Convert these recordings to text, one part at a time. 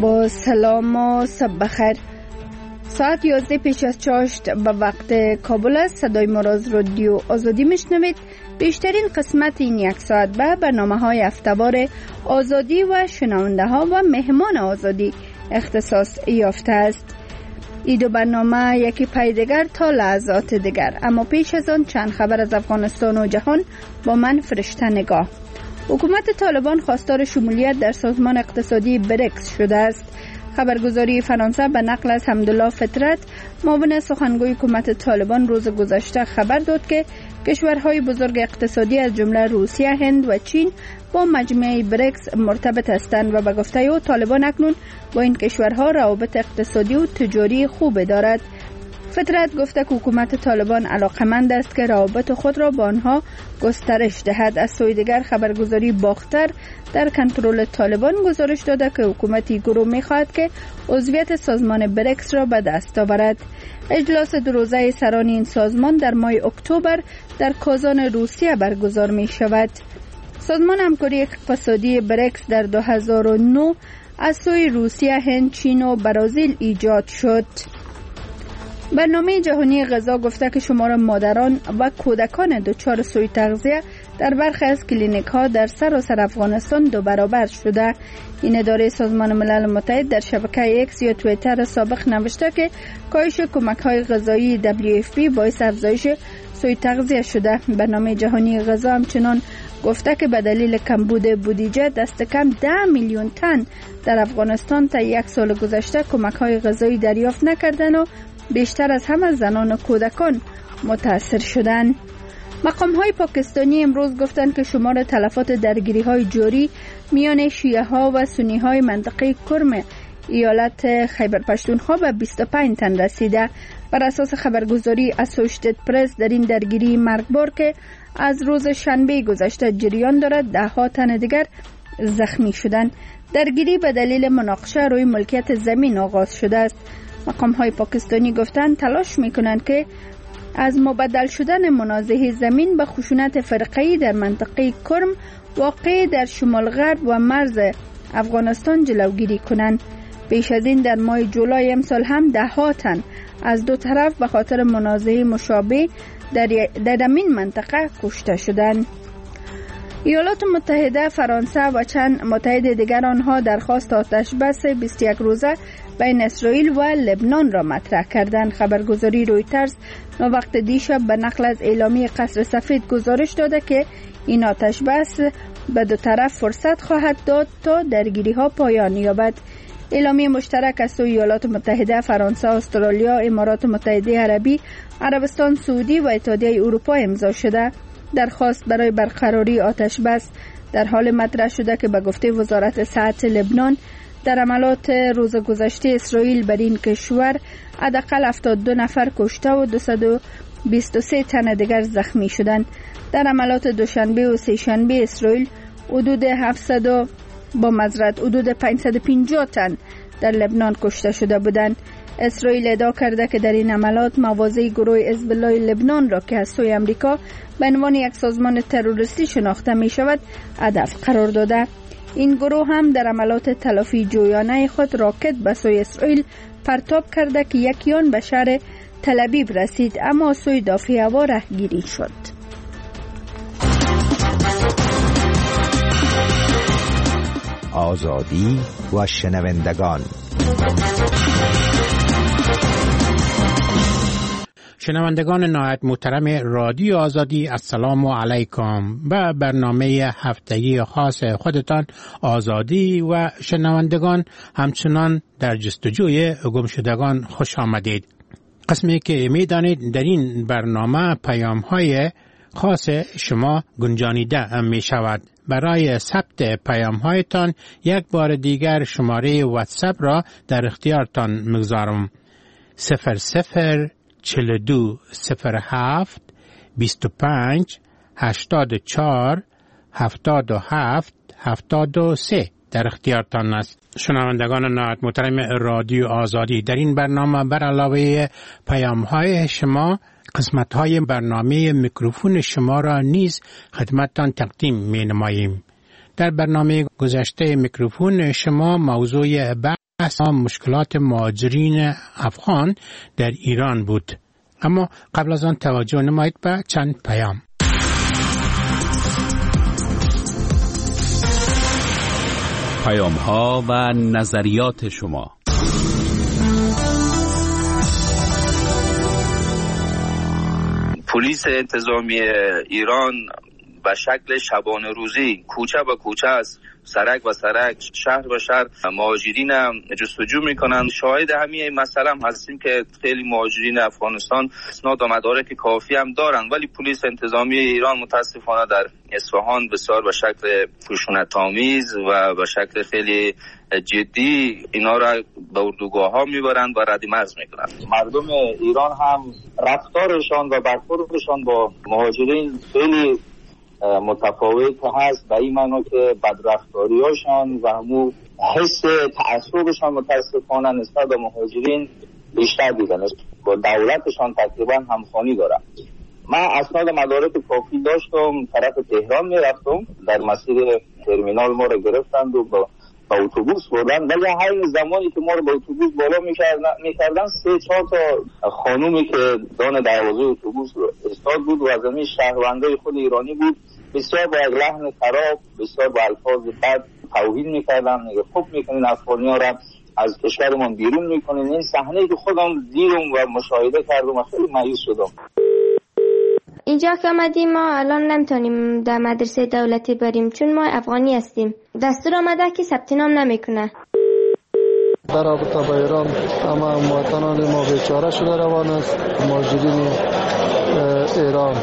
با سلام و صبح بخیر. ساعت 11 پیش از چاشت به وقت کابل است. صدای ما را از رادیو آزادی میشنوید. بیشترین قسمت این یک ساعت به برنامه‌های هفته‌وار آزادی و شنونده ها و مهمان آزادی اختصاص یافته است. این دو برنامه یکی پی دیگر تا لحظات دیگر. اما پیش از آن چند خبر از افغانستان و جهان با من فرشته نگاه. حکومت طالبان خواستار شمولیت در سازمان اقتصادی بریکس شده است. خبرگزاری فرانسه به نقل از حمدالله فطرت معاون سخنگوی حکومت طالبان روز گذشته خبر داد که کشورهای بزرگ اقتصادی از جمله روسیه، هند و چین با مجمع بریکس مرتبط هستند و به گفته او طالبان اکنون با این کشورها روابط اقتصادی و تجاری خوب دارد. فطرت گفته که حکومت طالبان علاقمند است که روابط خود را با آنها گسترش دهد. از سوی دیگر خبرگزاری باختر در کنترل طالبان گزارش داده که حکومتی گروه می‌خواهد که عضویت سازمان بریکس را به دست آورد. اجلاس دو روزه سران این سازمان در ماه اکتبر در کازان روسیه برگزار می‌شود. سازمان همکاری اقتصادی بریکس در 2009 از سوی روسیه، هند، چین و برزیل ایجاد شد. برنامه جهانی غذا گفته که شمار مادران و کودکان دچار سوء تغذیه در برخی از کلینیک ها در سراسر افغانستان 2 برابر شده. این اداره سازمان ملل متحد در شبکه اکس یا توییتر سابق نوشته که کاهش کمک های غذایی WFP باعث افزایش سوء تغذیه شده. برنامه جهانی غذا همچنان گفته که به دلیل کمبود بودجه دست کم 10 میلیون تن در افغانستان تا یک سال گذشته کمک های غذایی دریافت نکردند و بیشتر از همه زنان و کودکان متاثر شدند. مقام های پاکستانی امروز گفتند که شمار تلفات درگیری های جاری میان شیعه ها و سنی های منطقه کرم ایالت خیبر پشتونخوا به 25 تن رسیده. بر اساس خبرگزاری اسوشیتد پرس در این درگیری مرگبار که از روز شنبه گذشته جریان دارد 10 تن دیگر زخمی شدند. درگیری به دلیل مناقشه روی ملکیت زمین آغاز شده است. مقام های پاکستانی گفتند تلاش میکنند که از مبدل شدن منازعه زمین به خشونت فرقه‌ای در منطقه کرم واقع در شمال غرب و مرز افغانستان جلوگیری کنند. پیش از این در ماه جولای امسال هم 10 تن از دو طرف به خاطر منازعه مشابه در این منطقه کشته شدند. ایالات متحده، فرانسه و چند متحد دیگر آنها درخواست آتش بس 21 روزه بین اسرائیل و لبنان را مطرح کردند. خبرگزاری رویترز وقت دیشب به نقل از اعلامیه قصر سفید گزارش داده که این آتش بس به دو طرف فرصت خواهد داد تا درگیری ها پایان یابد. اعلامیه مشترک از سوی ایالات متحده، فرانسه، استرالیا، امارات متحده عربی، عربستان سعودی و اتحادیه اروپا امضا شده. درخواست برای برقراری آتش بس در حال مطرح شده که به گفته وزارت صحت لبنان در عملات روز گذشته اسرائیل بر این کشور حداقل 72 نفر کشته و 223 تن دیگر زخمی شدند. در عملات دوشنبه و سه شنبه اسرائیل حدود 550 تن در لبنان کشته شده بودند. اسرائیل ادعا کرده که در این عملات مواضع گروه حزب الله لبنان را که از سوی امریکا به عنوان یک سازمان تروریستی شناخته می شود هدف قرار داده. این گروه هم در عملات تلافی جویانه خود راکت به سوی اسرائیل پرتاب کرده که یکی آن به شهر تل‌آبیب رسید اما سوی دافع هوا رهگیری شد. آزادی و شنوندگان. شنوندگان نهایت محترم رادیو آزادی، السلام علیکم. به برنامه هفتگی خاص خودتان آزادی و شنوندگان همچنان در جستجوی گمشدگان خوش آمدید. قسمی که میدانید در این برنامه پیام‌های خاص شما گنجانیده می شود. برای ثبت پیام‌هایتان یک بار دیگر شماره واتساپ را در اختیارتان می‌گذارم. 0042 07 25 84 77 73 در اختیارتان است. شنوندگان نهایت محترم رادیو آزادی، در این برنامه بر علاوه پیام‌های شما قسمت‌های برنامه میکروفون شما را نیز خدمتتان تقدیم می‌نماییم. در برنامه گذشته میکروفون شما موضوع بحث مشکلات مهاجرین افغان در ایران بود. اما قبل از آن توجه نمایید به چند پیام. پیام‌ها و نظریات شما. پلیس انتظامی ایران به شکل شبانه روزی کوچه به کوچه است، سرک و سرک، شهر به شهر مهاجرین جستجو میکنند. شاهد همین مسئله هم هستیم که خیلی مهاجرین افغانستان اسناد و مدارک کافی هم دارند، ولی پلیس انتظامی ایران متاسفانه در اصفهان بسیار به شکل خشونت‌آمیز و به شکل خیلی جدی اینا را به اردوگاه ها میبرند و رد مرز میکنند. مردم ایران هم رفتارشان و برخوردشان با مهاجرین خیلی متفاوت هست، به این معنی که بدرفتاریاشان و همون حس تعصبشان متاسفانه نسبت به مهاجرین بیشتر دیدن، با دولتشان تقریبا همخوانی دارن. من اسناد مدارک کافی داشتم، طرف تهران میرفتم، در مسیر ترمینال ما رو گرفتند و با اتوبوس بردن، ولی هر زمانی که ما رو با اتوبوس بالا میکردن 3-4 تا خانومی که دان دروازه اتوبوس رو استاد بود و از همین شهروندای خود ایرانی بود، بسیار با لحن خراب، بسیار با الفاظ بد توهین میکردن، میگه خب میکنین افغانی‌ها را از کشورمون بیرون میکنین. این صحنه که خودم دیدم و مشاهده کردم و خیلی مایوس شدم. اینجا که آمدیم ما الان نمیتونیم در مدرسه دولتی بریم چون ما افغانی هستیم. دستور آمده که ثبت نام نمیکنه. در رابطه با ایران اما مواطنان ما بیچاره شده روان است. مهاجرین ایران،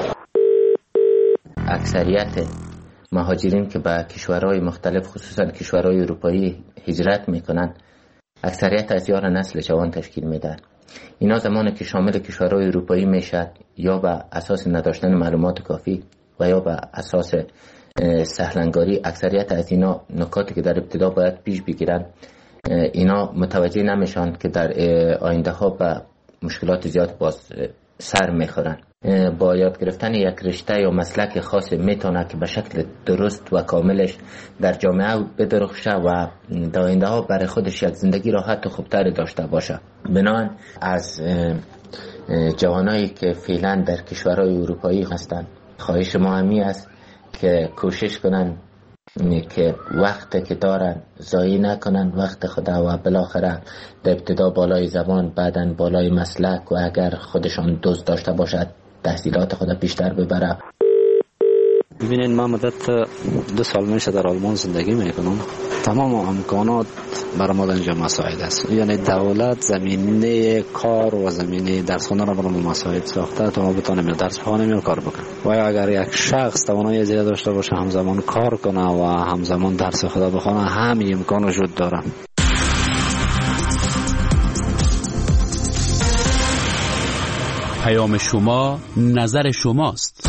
اکثریت مهاجرین که به کشورهای مختلف خصوصا کشورهای اروپایی هجرت میکنن، اکثریت از یار نسل جوان تشکیل میدن. اینا زمانی که شامل کشورهای اروپایی میشد یا به اساس نداشتن معلومات کافی و یا به اساس سهلنگاری، اکثریت از اینا نکاتی که در ابتدا باید پیش بگیرن اینا متوجه نمیشن که در آینده ها به مشکلات زیاد باز سر میخورن. با یاد گرفتن یک رشته یا مسلک خاص میتونه که به شکل درست و کاملش در جامعه بدرخشه و در آینده ها برای خودش یک زندگی راحت و خوبتری داشته باشه. بنابراین از جوانایی که فعلا در کشورهای اروپایی هستند خواهش ما همی است که کوشش کنن که وقت که دارن ضایع نکنن وقت خدا و بالاخره در ابتدا بالای زبان، بعدن بالای مسلک و اگر خودشان دوست داشته باشد تحصیلات خود بیشتر ببره. ببینید من مدت 2 سال میشه در آلمان زندگی میکنم. تمام امکانات برای ما اینجا مساعد است، یعنی دولت زمینه کار و زمینه درس خوندن را برای ما مساعد ساخته تا ما بتونیم درس بخوانیم یا کار بکنیم. و اگر یک شخص توانایی زیاد داشته باشه همزمان کار کنه و همزمان درس خدا بخونه، همین امکان وجود داره. پیام شما نظر شماست.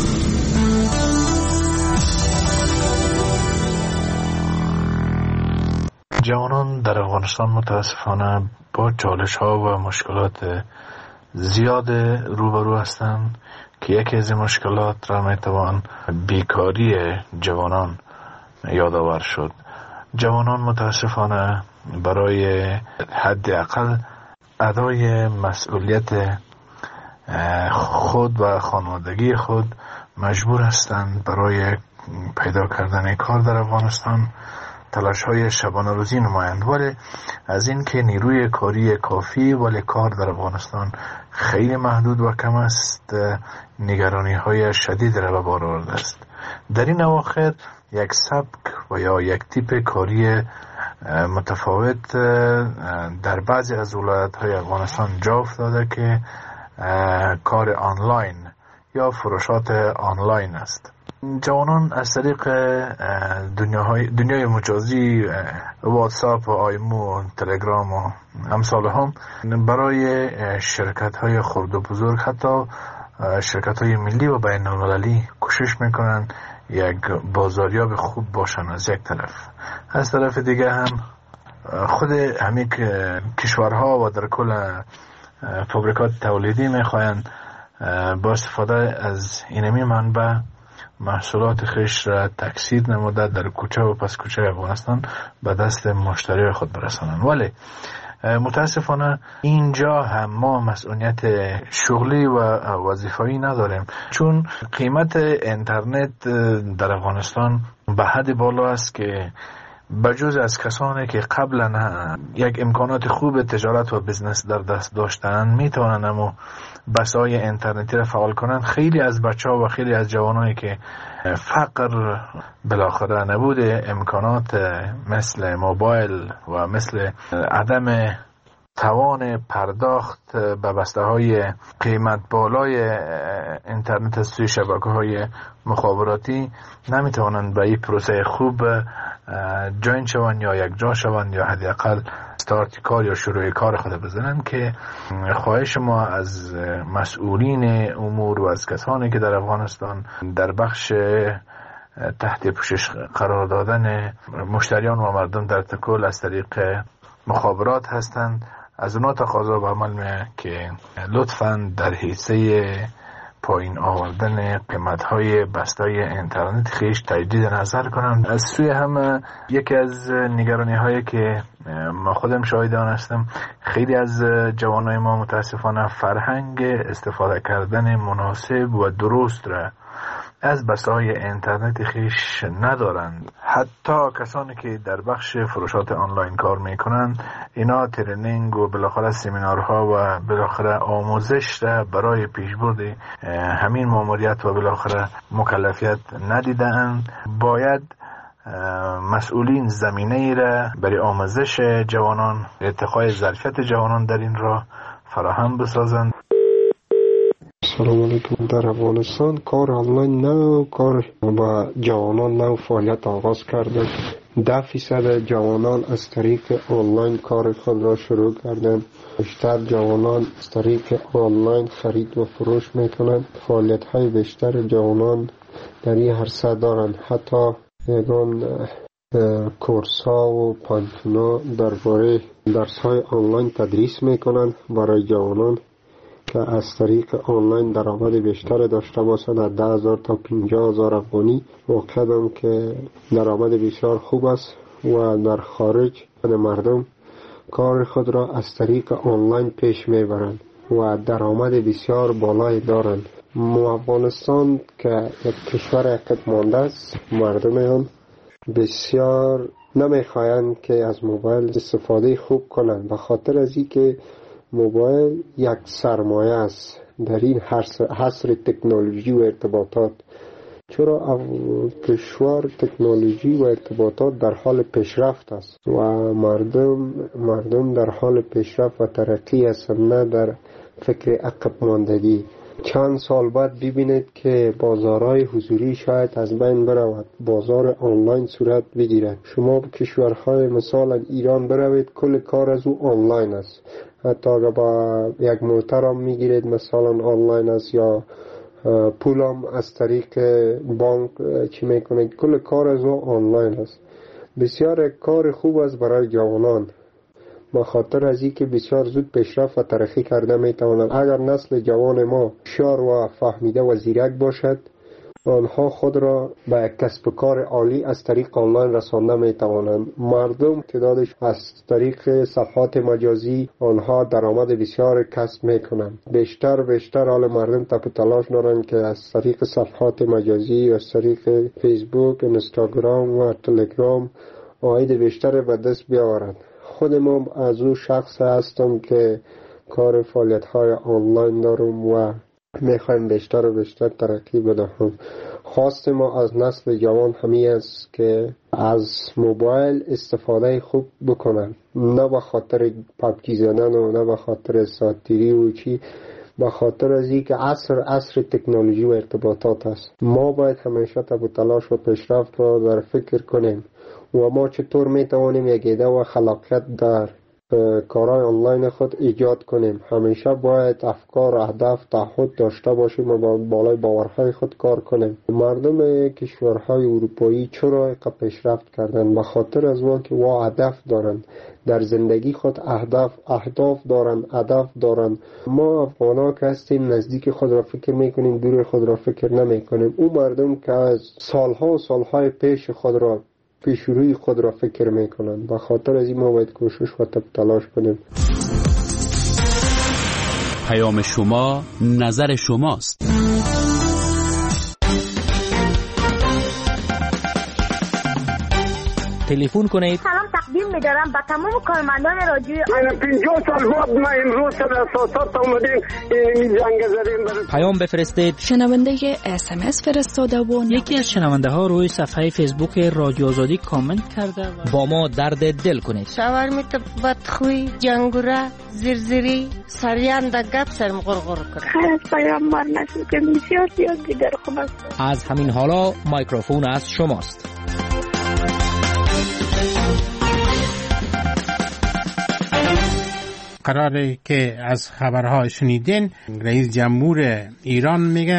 جوانان در افغانستان متاسفانه با چالش ها و مشکلات زیاد روبرو هستند که یکی از این مشکلات را میتوان بیکاری جوانان یادآور شد. جوانان متاسفانه برای حداقل ادای مسئولیت خود و خانوادگی خود مجبور هستند برای پیدا کردن کار در افغانستان تلاش‌های شبانه روزی نمایند، ولی از این که نیروی کاری کافی ولی کار در افغانستان خیلی محدود و کم است، نگرانی‌های شدید را به بار آورده است. در این اواخر یک سبک و یا یک تیپ کاری متفاوت در بعضی از ولایت‌های افغانستان جا افتاده که کار آنلاین یا فروشات آنلاین است. جوانان از طریق دنیای مجازی واتساپ و آیمو و تلگرام و امثال هم برای شرکت های خرد و بزرگ، حتی شرکت های ملی و بین المللی کوشش میکنن یک بازاریاب خوب باشن از یک طرف. از طرف دیگه هم خود همین کشورها و در کل فابریکات تولیدی میخواین با استفاده از اینمی منبع محصولات خیش را تکثیر نموده در کوچه و پس کوچه افغانستان به دست مشتری خود برسانند. ولی متاسفانه اینجا هم ما مسئولیت شغلی و وظیفه‌ای نداریم، چون قیمت اینترنت در افغانستان به حد بالا است که بجز از کسانی که قبلا یک امکانات خوب تجارت و بزنس در دست داشتند میتوانند اما بسای اینترنتی را فعال کنند، خیلی از بچه‌ها و خیلی از جوانایی که فقر بالاخره نبوده امکانات مثل موبایل و مثل عدم توان پرداخت به بسته‌های قیمت بالای اینترنت از سوی شبکه‌های مخابراتی نمیتوانند به این پروسه خوب جوین شوند یا یک جا شوند یا حداقل استارت کار یا شروع کار خود بزنند، که خواهش ما از مسئولین امور و از کسانی که در افغانستان در بخش تحت پوشش قرار دادن مشتریان و مردم در تکل از طریق مخابرات هستند، از اونا تقاضا به عمل میه که لطفاً در حیثه پایین آوردن قیمت‌های بسته‌های اینترنت خیش تجدید نظر کنند. از سوی هم یکی از نگرانی‌هایی که ما خودم شاهد آن هستم، خیلی از جوانای ما متاسفانه فرهنگ استفاده کردن مناسب و درست را از بسته‌های اینترنت خیش ندارند. حتی کسانی که در بخش فروشات آنلاین کار میکنند اینا ترینینگ و بالاخره سمینارها و بالاخره آموزش را برای پیشبرد همین ماموریت و بالاخره مکلفیت ندیدند. باید مسئولین زمینه ای را برای آموزش جوانان، ارتقای ظرفیت جوانان در این راه فراهم بسازند. سلام علیکم. در افغانستان کار آنلاین نو کار با جوانان نو فعالیت آغاز کرده. 10% جوانان از طریق آنلاین کار خود را شروع کردند. بیشتر جوانان از طریق آنلاین خرید و فروش میکنند. فعالیت های بیشتر جوانان در این عرصه دارند. حتی یگان کورس ها و پانتونا درباره درس های آنلاین تدریس میکنند برای جوانان که از طریق آنلاین درآمد بیشتر داشته باشند. از 10,000 تا 50,000 افغانی واقعا که درآمد بسیار خوب است و در خارج مردم کار خود را از طریق آنلاین پیش میبرند و درآمد بسیار بالایی دارند. افغانستان که یک کشور عقب مانده است، مردم آن بسیار نمیخواهند که از موبایل استفاده خوب کنند، به خاطر از اینکه موبایل یک سرمایه است در این حصر تکنولوژی و ارتباطات. چرا کشور تکنولوژی و ارتباطات در حال پیشرفت است و مردم در حال پیشرفت و ترقی هستند، نه در فکر عقب ماندگی. چند سال بعد ببینید که بازارهای حضوری شاید از بین برود، بازار آنلاین صورت بگیرد. شما به کشورهای مثلا ایران بروید، کل کار از او آنلاین است. حتی اگر با یک محترم میگیرید مثلا آنلاین است یا پولم از طریق بانک چی میکنید، کل کار از او آنلاین است. بسیار کار خوب است برای جوانان، به خاطر از اینکه بسیار زود پیشرفت و ترقی کرده میتوانند. اگر نسل جوان ما هوشیار و فهمیده و زیرک باشد، آنها خود را به کسب کار عالی از طریق آنلاین رسانده میتوانند. مردم تعدادش از طریق صفحات مجازی آنها درآمد بسیار کسب میکنند. بیشتر حال مردم تپ تلاش دارند که از طریق صفحات مجازی، از طریق فیسبوک، اینستاگرام و تلگرام عاید بیشتر به دست بیاورند. خودم از او شخص هستم که کار فعالیت های آنلاین دارم و میخوایم بیشتر و بیشتر ترقی بدهم. خواست ما از نسل جوان همین است که از موبایل استفاده خوب بکنن، نه به خاطر پبجی زدن و نه به خاطر ساتیری و چی، به خاطر از اینکه عصر تکنولوژی و ارتباطات است. ما باید همیشه تب تلاش و پیشرفت را در فکر کنیم و ما چطور میتوانیم یک ایده و خلاقیت در کارهای آنلاین خود ایجاد کنیم. همیشه باید افکار، اهداف، تعهد داشته باشیم و با بالای باورهای خود کار کنیم. مردم کشورهای اروپایی چرا پیشرفت کردند؟ به خاطر از ما که هدف دارند در زندگی خود، اهداف دارند، هدف دارند. ما افغان‌ها که هستیم نزدیک خود را فکر میکنیم، دور خود را فکر نمیکنیم. اون مردم که از سالها و سالهای پیش روی خود را فکر میکنند. به خاطر از این ما باید کوشش و تلاش کنیم. پیام شما نظر شماست. تلفن کنید. سلام تقدیم می‌دارم به تمام کارمندان رادیو. من 50 سال بعد ما امروز در اساسات اومدیم این جنگ زدیم. پیام بفرستید. شنونده SMS فرستاده و یکی از شنونده ها روی صفحه فیسبوک رادیو آزادی کامنت کرده با ما درد دل کنید. شاورمیت بدخوی، جنگوره، زرزری، سریان دا گپ سرم غرغر کنه. خیر پیام بار نشد که بسیار زیاد دیگر خوب است. از همین حالا میکروفون از شماست. قراره که از خبرها شنیدین، رئیس جمهور ایران میگه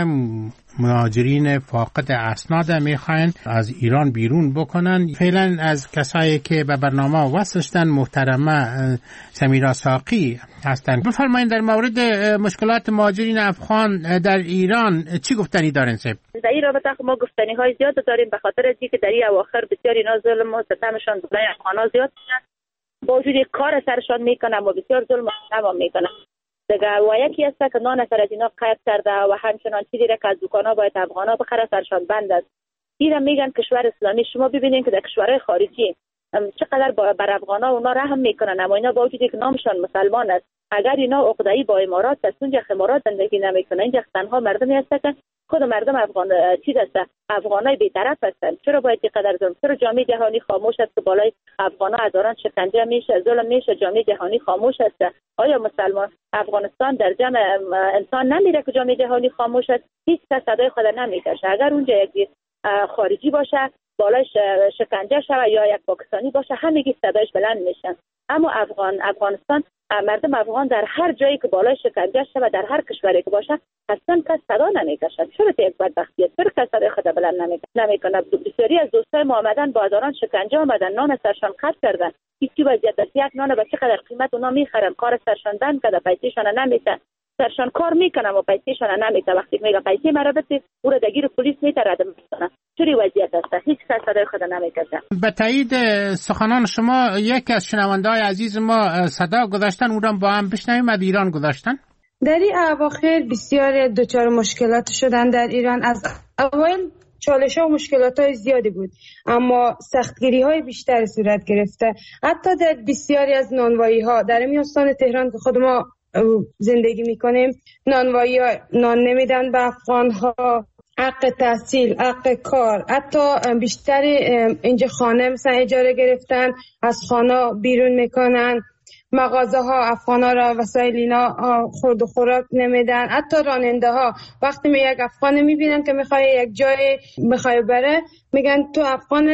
مهاجرین فاقد اسناد میخواین از ایران بیرون بکنن. فعلا از کسایی که به برنامه وصلشتن محترمه سمیرا ساقی هستن. بفرمایید در مورد مشکلات مهاجرین افغان در ایران چی گفتنی دارین صاحب؟ در این رابطه ما گفتنی های زیاد داریم به خاطر اینکه در این اواخر بسیار اینا ظلم و ستمشان برای افغانا زیاد شده. با وجود کار سرشان میکنن و بسیار ظلم و ستم میکنن. دیگه و یکی است که نان سر از اینا قید کرده و همچنان چیزی را که از دکانا باید افغانا بخره سرشان بند است. اینا میگن کشور اسلامی. شما ببینید که در کشورهای خارجی چقدر بر افغانا اونا رحم میکنن، اما اینا با وجودی که نامشان مسلمان است، اگر اینا عقده‌ای با امارات است، اونجا امارات زندگی نمیکنن. اینجا تنها مردمی هستن که خود مردم افغان چیز است، افغانای بی‌طرف هستن. چرا باید اینقدر ظلم؟ چرا جامعه جهانی خاموش است که بالای افغانا هزاران شکنجه میشه، ظلم میشه، جامعه جهانی خاموش است؟ آیا مسلمان افغانستان در جمع انسان نمیره که جامعه جهانی خاموش است؟ هیچ کس صدای خود نمیکشه. اگر اونجا یک خارجی باشه بالای شکنجه شوه یا یک پاکستانی باشه همگی صدایش بلند میشن. اما افغانستان مردم افغان در هر جایی که بالای شکنجه شوه در هر کشوری که باشه اصلا کس صدا نمیکشد. چرا یک بدبختیه؟ چرا کس صدای خود بلند نمیکنه؟ بسیاری از دوستای ما آمدن با هزاران شکنجه آمدن، نان سرشان قطع کردن. هیچی وضعیت است. یک نان به چقدر قیمت اونا میخرن، کار سرشان بند کرده، پیسه‌شان نمیده. سرشان کار میکنم و پیسه‌شان نمیده. وقتی میگه پیسه مرا بده او را دگیر پلیس میترد میکنه. چوری وضعیت است. هیچ کس صدای خود نمیکشه. به تایید سخنان شما یکی از شنونده‌های عزیز ما صدا گذاشتن، اون را با هم بشنویم. از ایران گذاشتن. در این اواخر بسیار دچار مشکلات شدن در ایران. از اول چالش ها و مشکلات های زیادی بود اما سختگیری های بیشتر صورت گرفته. حتی در بسیاری از نانوایی ها در میانستان تهران که خود ما زندگی میکنیم، نانوایی ها نان نمیدن به افغان ها، حق تحصیل، حق کار، حتی بیشتر اینجا خانه مثلا اجاره گرفتن، از خانه بیرون میکنن، مغازه ها افغانا را وسایل اینا خورد و خوراک نمیدن. حتی راننده ها وقتی یک افغان میبینن که میخوای یک جای میخوای بره میگن تو افغان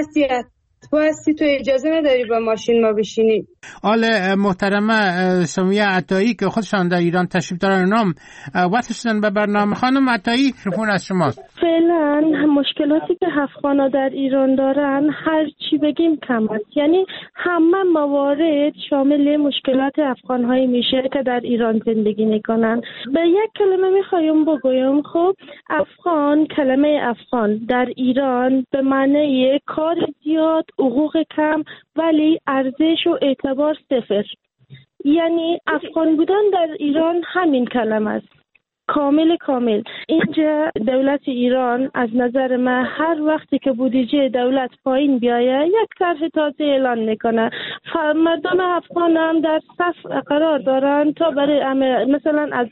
هستی تو اجازه نداری با ماشین ما بشینی. آل محترمه سمیه عطایی که خودشان در ایران تشریف دارن نام وصل شدن به برنامه. خانم عطایی تلفن از شماست. فعلا مشکلاتی که افغانا در ایران دارن هر چی بگیم کم است. یعنی همه موارد شامل مشکلات افغان‌هایی میشه که در ایران زندگی میکنن. به یک کلمه میخوایم بگویم، خب افغان، کلمه افغان در ایران به معنی کار زیاد، حقوق کم ولی ارزش و اعتبار صفر. یعنی افغان بودن در ایران همین کلمه است، کامل. اینجا دولت ایران از نظر من هر وقتی که بودجه دولت پایین بیایه یک طرح تازه اعلان میکنه. مردم افغان هم در صف قرار دارن تا برای مثلا از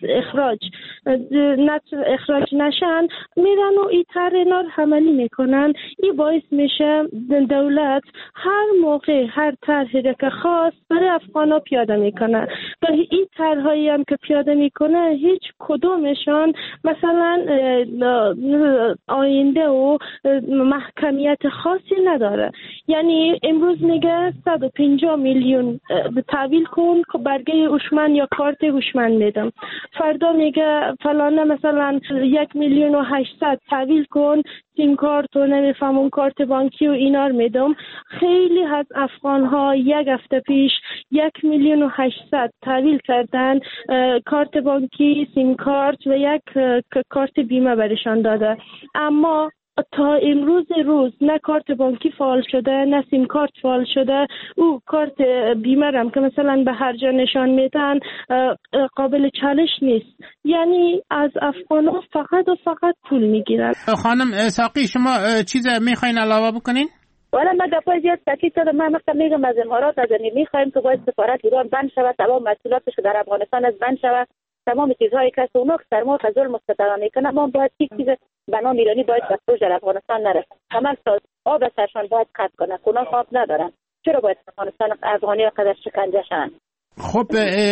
اخراج نشن میرن و این طرح اینا رو عملی میکنن. این باعث میشه دولت هر موقع هر طرحی که خواست برای افغانا پیاده میکنه و این طرحایی هم که پیاده میکنه هیچ کدومشان مثلا آینده و محکمیت خاصی نداره. یعنی امروز میگه 150 میلیون تحویل کن که برگه هوشمند یا کارت هوشمند میدم. فردا میگه فلانه مثلا 1,800,000 تحویل کن سیم کارت و نمیفهمون کارت بانکی و اینا رو میدم. خیلی از افغان ها یک هفته پیش 1,800,000 تحویل کردن، کارت بانکی، سیم کارت و یک کارت بیمه برشان داده. اما تا امروز نه کارت بانکی فعال شده نه سیم کارت فعال شده. او کارت بیمه هم که مثلا به هر جا نشان میدن قابل چالش نیست. یعنی از افغان‌ها فقط و فقط پول میگیرن. خانم ساقی شما چیز میخواین علاوه بکنین؟ والا من گپای زیاد تاکید دادم. من مثلا میگم از امارات از میخوایم که باید سفارت ایران بند شود، تمام مسئولیتش در افغانستان از بند شود، تمام چیزهایی که اونا سر ما ظلم مستدام میکنه ما باید یک چیز به نام ایرانی باید بخروج در افغانستان نرسه. تمام آب سرشان باید قطع کنه. اونا آب ندارن. چرا باید افغانستان افغانی قدر شکنجه شن؟ خب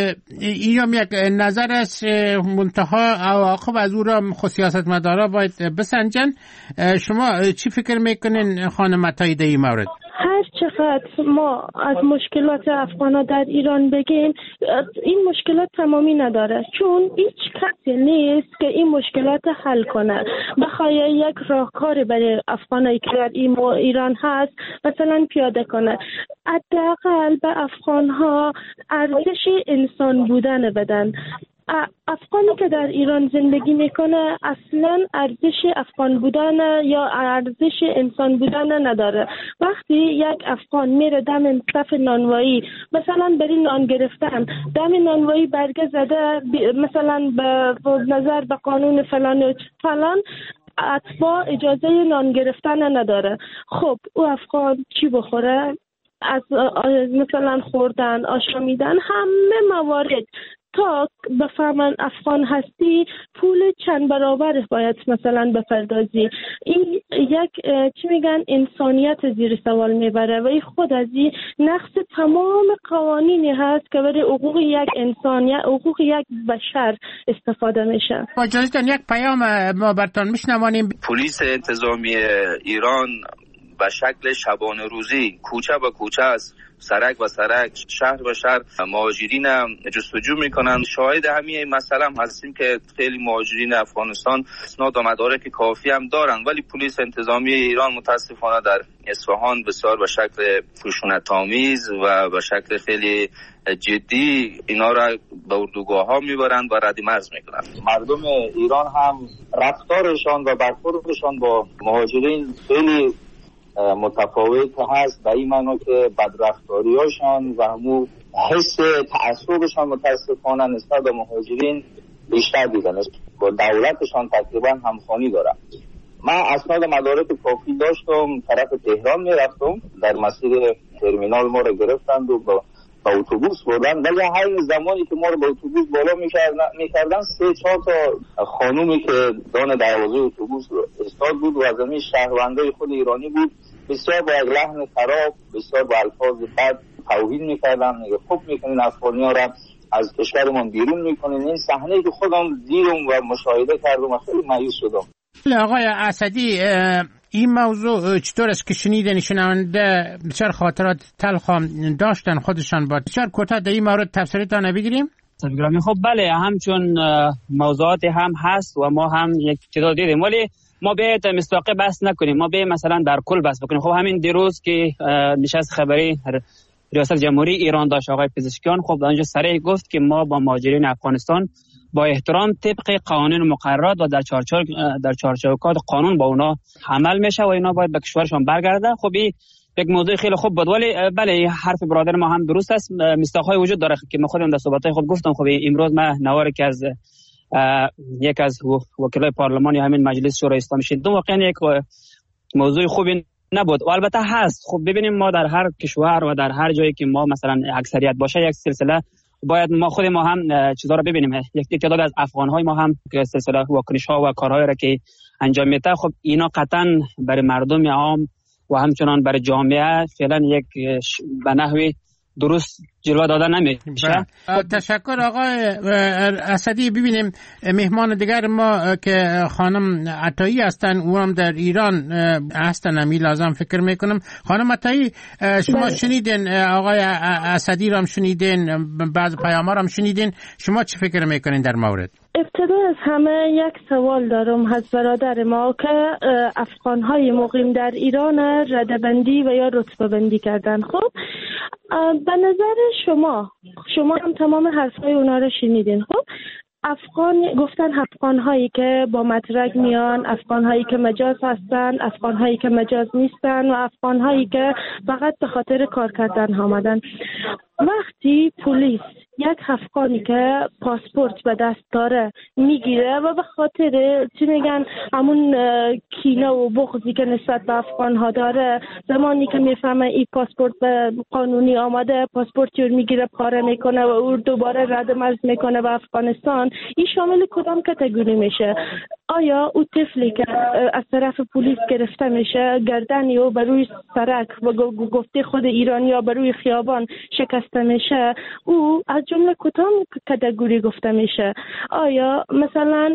این هم یک نظر است، منتها عواقب از او را سیاستمدارا باید بسنجن. شما چی فکر میکنین خانم عطایی در این مورد؟ هر چقدر ما از مشکلات افغان‌ها در ایران بگیم این مشکلات تمامی نداره، چون هیچ کسی نیست که این مشکلات حل کنه. بخوای یک راهکار برای افغانایی که در ایران هست مثلا پیاده کنه، حداقل به افغان‌ها ارزش انسان بودن بدن. افغانی که در ایران زندگی میکنه اصلا ارزش افغان بودن یا ارزش انسان بودن نداره. وقتی یک افغان میره دم صف نانوایی مثلا بری نان گرفتن، دم نانوایی برگه زده مثلا به نظر به قانون فلان اتباع اجازه نان گرفتن نداره. خب او افغان چی بخوره؟ از مثلا خوردن، آشامیدن، همه موارد تا بفهمن افغان هستی پول چند برابر باید مثلا بپردازی. این یک چی میگن انسانیت زیر سوال میبره و این خود از این نقص تمام قوانینی هست که برای حقوق یک انسانیت، حقوق یک بشر استفاده میشه. با اجازهتون یک پیام ما براتون میشنوانیم. پلیس انتظامی ایران به شکل شبانه روزی کوچه به کوچه است، سرک و سرک، شهر به شهر مهاجرین جستجو میکنن. شاهد همین مسئله هم هستیم که خیلی مهاجرین افغانستان اسناد و مدارک کافی هم دارن، ولی پلیس انتظامی ایران متاسفانه در اصفهان بسیار به شکل خشونت‌آمیز و به شکل خیلی جدی اینا را به اردوگاه‌ها میبرند و ردیمرز میکنند. مردم ایران هم رفتارشان و برخوردشان با مهاجرین خیلی متفاوت هست، به این معنی که بدرفتاریاشان و همون حس تعصبشان متاسفانه نسبت به مهاجرین بیشتر دیدن، با دولتشان تقریبا همخوانی دارن. من اسناد مدارک کافی داشتم، طرف تهران میرفتم، در مسیر ترمینال ما رو گرفتند و با اتوبوس بردن، ولی همین زمانی که ما رو با اتوبوس بالا میکردن 3-4 تا خانومی که دان دروازه اتوبوس استاد بود و از همین شهروندای خود ایرانی بود، بسیار با یک لحن خراب، بسیار با الفاظ بد توهین میکردن، میگه خوب میکنین افغانی‌ها را از کشورمون بیرون میکنین. این صحنه‌ای که خودم دیدم و مشاهده کردم و خیلی مایوس شدم. آقای اسدی، این موضوع چطور است که شنیدن شنونده بسیار خاطرات تلخ داشتن خودشان با بسیار کوتاه در این مورد تفسیرتان بگیریم؟ خب بله، همچون موضوعات هم هست و ما هم یک چیزا دیدیم، ولی ما بیایید مستقل بحث نکنیم، ما بیایید مثلا در کل بحث بکنیم. خب همین دیروز که نشست خبری ریاست جمهوری ایران داشت آقای پزشکیان، خب اونجا صریح گفت که ما با مهاجرین افغانستان با احترام طبق قوانین مقررات و در چارچوبات قانون با اونا عمل میشه و اینا باید به کشورشان برگردن. خب این یک موضوع خیلی خوب بود، ولی بله حرف برادر ما هم درست است، مستاق‌های وجود داره که ما خودم در صحبت‌های خود گفتم. خب امروز من نواری که از یک از وکلای پارلمان یا همین مجلس شورای اسلامی شنیدم، واقعا یک موضوع خوبی نبود و البته هست. خب ببینیم ما در هر کشور و در هر جایی که ما مثلا اکثریت باشه یک سلسله باید ما خود ما هم چیزا رو ببینیم. یک تعداد از افغان‌های ما هم که سلسله واکنش‌ها و کارهایی را که انجام میده، خب اینا قطعاً برای مردم عام و همچنان برای جامعه فعلا یک به نحوی درست جلوه داده نمیشه. تشکر آقای اسدی. ببینیم مهمان دیگر ما که خانم عطایی هستن، او هم در ایران هستن، همی لازم فکر میکنم. خانم عطایی شما شنیدین آقای اسدی رو هم شنیدین، بعض پیام‌ها رو هم شنیدین، شما چی فکر میکنین در مورد؟ ابتدا از همه یک سوال دارم از برادر ما که افغان‌های مقیم در ایران رده‌بندی و یا رتبه بندی کردن. خب به نظر شما هم تمام حرفای اونا رو شنیدین. خب گفتن افغان‌هایی که با مدرک میان، افغان‌هایی که مجاز هستن، افغان‌هایی که مجاز نیستن و افغان‌هایی که فقط به خاطر کار کردن آمدن. وقتی پلیس یک افغانی که پاسپورت به دست داره میگیره و به خاطر چی میگن همون کینه و بغضی که نسبت به افغان ها داره، زمانی که میفهمه این پاسپورت به قانونی آمده، پاسپورتی رو میگیره پاره میکنه و او دوباره رد مرز میکنه به افغانستان، این شامل کدام کاتگوری میشه؟ آیا او طفلی که از طرف پلیس گرفته میشه، گردنی و بر روی سرک و گفته خود ایرانی ها بر روی خیابان شکسته میشه، او از جمله کدام کاتگوری گفته میشه؟ آیا مثلا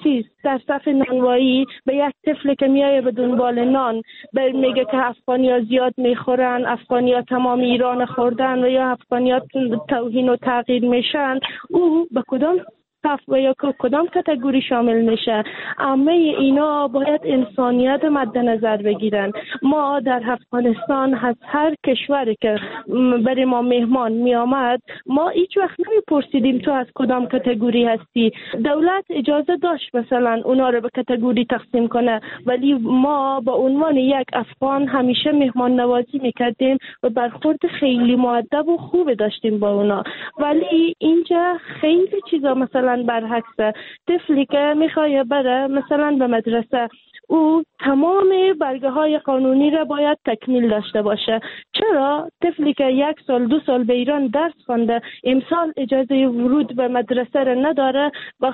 در صف نانوایی به یک طفلی که میایه به دنبال نان میگه که افغانیا زیاد میخورن، افغانیا تمام ایران خوردن و یا افغانیا توهین و تغییر میشن، او به کدام صف و یا کدام کاتگوری شامل میشه؟ همه اینا باید انسانیت مد نظر بگیرن. ما در افغانستان از هر کشوری که برای ما مهمان می آمد، ما هیچ وقت نمیپرسیدیم تو از کدام کاتگوری هستی. دولت اجازه داشت مثلا اونا رو به کاتگوری تقسیم کنه، ولی ما با عنوان یک افغان همیشه مهمان نوازی میکردیم و برخورد خیلی مؤدب و خوب داشتیم با اونا. ولی اینجا خیلی چیزا مثلا برعکسه. طفلی که میخواد بره مثلا به مدرسه، او تمام برگه های قانونی را باید تکمیل داشته باشه. چرا طفلی که 1 سال 2 سال به ایران درس خونده امسال اجازه ورود به مدرسه را نداره و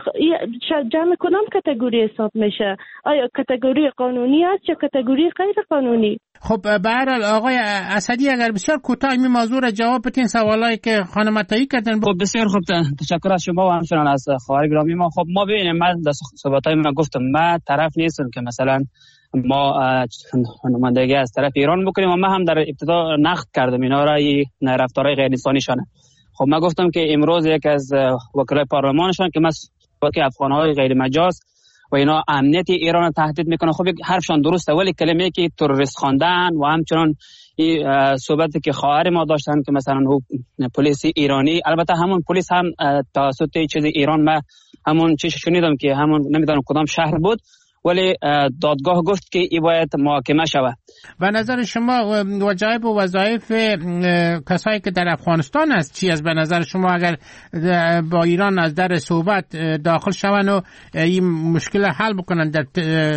جمع کدام کاتگوری حساب میشه؟ آیا کاتگوری قانونی است یا کاتگوری غیر قانونی؟ خب به هر حال آقای اسدی اگر بسیار کوتاه این موضوع را جواب بدین، سوالایی که خانم عطایی کردن. خب بسیار خوب، تشکر از شما و همچنان از خواهر گرامی ما. خب ما ببینیم، من در صحبت‌های من گفتم من طرف نیستم که مثلا ما نمایندگی از طرف ایران بکنیم و من هم در ابتدا نقد کردم اینا را، این رفتارهای غیر انسانیشانه. خب من گفتم که امروز یک از وکلای پارلمانشان که که افغان‌های غیر مجاز و اینا امنیت ایران رو تهدید میکنه، خب حرفشان درسته، ولی کلمه که تروریست خواندن و همچنان این صحبتی که خواهر ما داشتن که مثلا پلیس ایرانی، البته همون پلیس هم توسط چیز ایران، من همون چیز شنیدم که همون نمیدونم کدام شهر بود، ولی دادگاه گفت که این باید محاکمه شود. و نظر شما وظایف و وظایف کسایی که در افغانستان است چی است؟ به نظر شما اگر با ایران از در صحبت داخل شون و این مشکل حل بکنن، در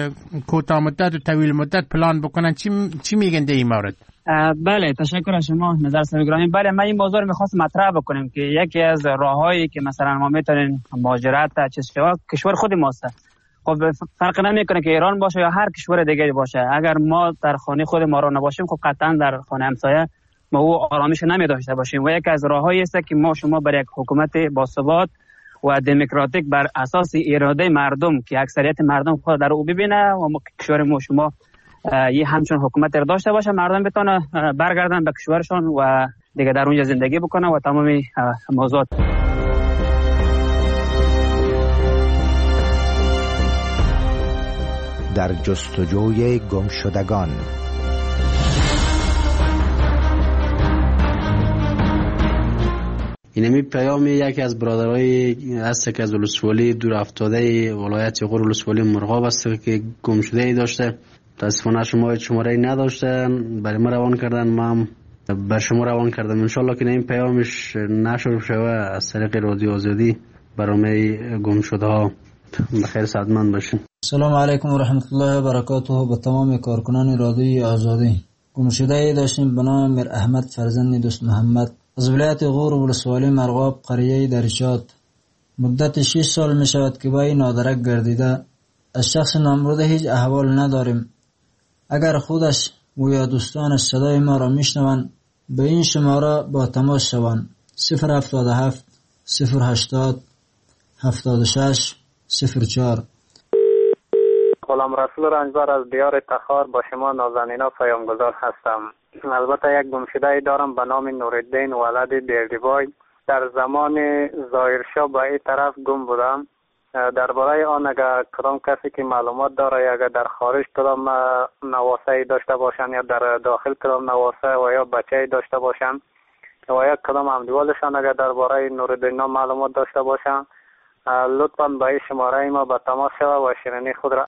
کوتاه مدت و طویل مدت پلان بکنن، چی میگن در این مورد؟ بله تشکر از شما نظر سرگرانی. بله من این موضوع رو میخواست مطرح بکنم که یکی از راههایی که مثلا ما میتونیم مهاجرت کشور خود ماست. خب فرق نمیکنه که ایران باشه یا هر کشور دیگری باشه، اگر ما در خانه خود ما را نباشیم خب قطعا در خانه همسایه ما او آرامش نمی داشته باشیم. و یکی از راههایی است که شما برای یک حکومت باثبات و دموکراتیک بر اساس اراده مردم که اکثریت مردم خود در او ببینه و کشور ما شما یه همچون حکومت را داشته باشه، مردم بتونه برگردن به کشورشون و دیگه در اونجا زندگی بکنه و تمام موضوعات. در جستجوی گمشدگان. اینمی پیام یکی از برادرای هست که از ولسوالی دور افتاده ولایت غور ولسوالی مرغاب است که گمشده داشته. متاسفانه شماره نداشته، برای ما روان کردن، ما هم بر شما روان کردم. انشالله که این پیامش نشر شوه از طریق رادیو آزادی برای گمشده ها. بخیر سعادتمند باشین. سلام علیکم و رحمت الله و برکاته. به تمام کارکنان رادیوی آزادی. گمشده داشتیم به نام میر احمد فرزند دوست محمد از ولایت غور ولسوالی مرغاب قریه درشاد. مدت 6 سال می شود که با این نادرک گردیده. از شخص نامبرده هیچ احوال نداریم. اگر خودش و یا دوستانش صدای ما را میشنوند به این شماره با تماس شوند. 077 080 76 04. غلام رسول رنجبر از دیار تخار با شما نازنینا پیامگذار هستم. البته یک گمشده دارم به نام نورالدین ولد بیردیبای. در زمان ظاهرشاه به این طرف گم بودم. درباره آن اگر کدام کسی که معلومات داره، اگر در خارج کدام نواسه داشته باشن یا در داخل کدام نواسه و یا بچه داشته باشن و یا کدام امدوالشان اگر درباره نورالدین معلومات داشته باشن، لطفاً به این شماره ما به تماس شوند و شیرینی خود را